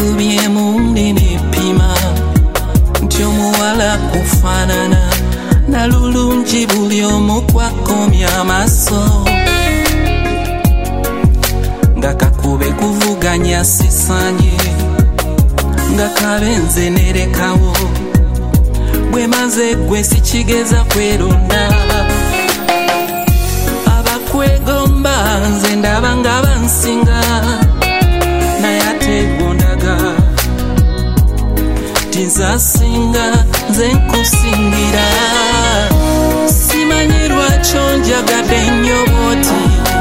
nkubye munene pima nti omuwala kufaanana na lulungi buli omu kwakomya amaaso nga kakube kuvuganya sisanye nga kabenze nerekawo bwe maze gwe sikigeza kweronda abakwegomba nze ndaba nga bansinga naye ate gondaga tinzasinga nze nkusingira simanyi lwaki onjagadde nnyo bw'oti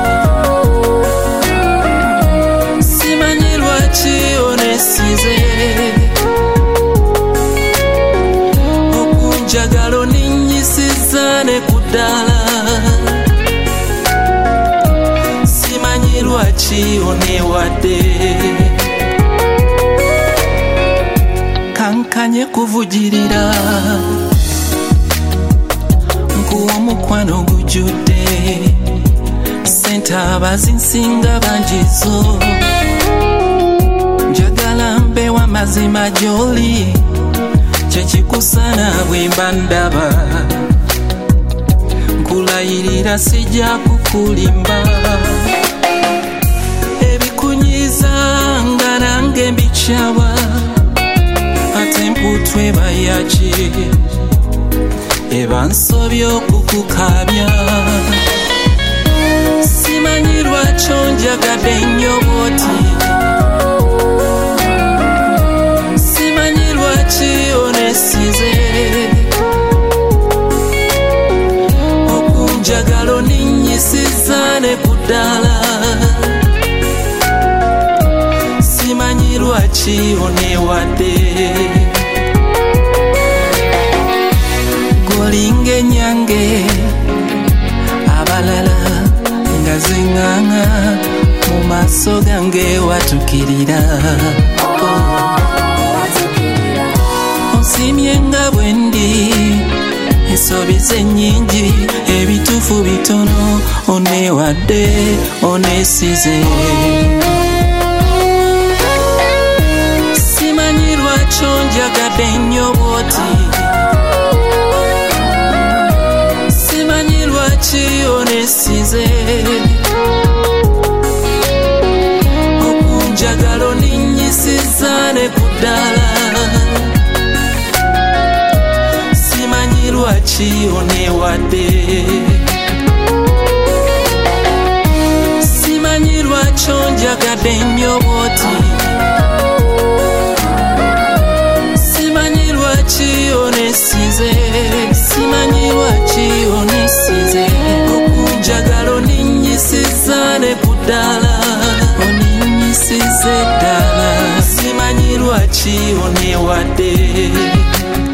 simanyi lwaki onesize okunjagala oninyisiza ne ku ddala simanyi lwaki oneewadde kankanye kuvugirira nkuwa omukwano gujjudde sente abazinsinga bangizo njagala mbewa mazima gy'oli kyekikusana bwe mba ndaba nkulayirira sijja kukulimba ebikunyiza nga nange mbikyawa ate mputwe bayaki eba nsobye okukukabya simanyi lwaki onjagadde nnyo bw'oti simanyi lwaki onesize okunjagala oninyisiza ne ku ddala simanyi lwaki oneewadde golinga enyange abalala nga zinganga mu maaso gange watukirira onsimye nga bwe ndi ensobize nnyingi ebituufu bitono oneewadde onesize simanyi lwaki onjagadde nnyo bw'oti simanyi lwaki onesize okunjagala oninyisiza ne ku ddala simanyi lwaki oneewadde simanyi lwaki onjagadde nnyo bw'oti simanyi lwaki onesize simanyi lwaki onesize okunjagala oninyisiza ne ku ddala oninyisize ddala simanyi lwaki oneewadde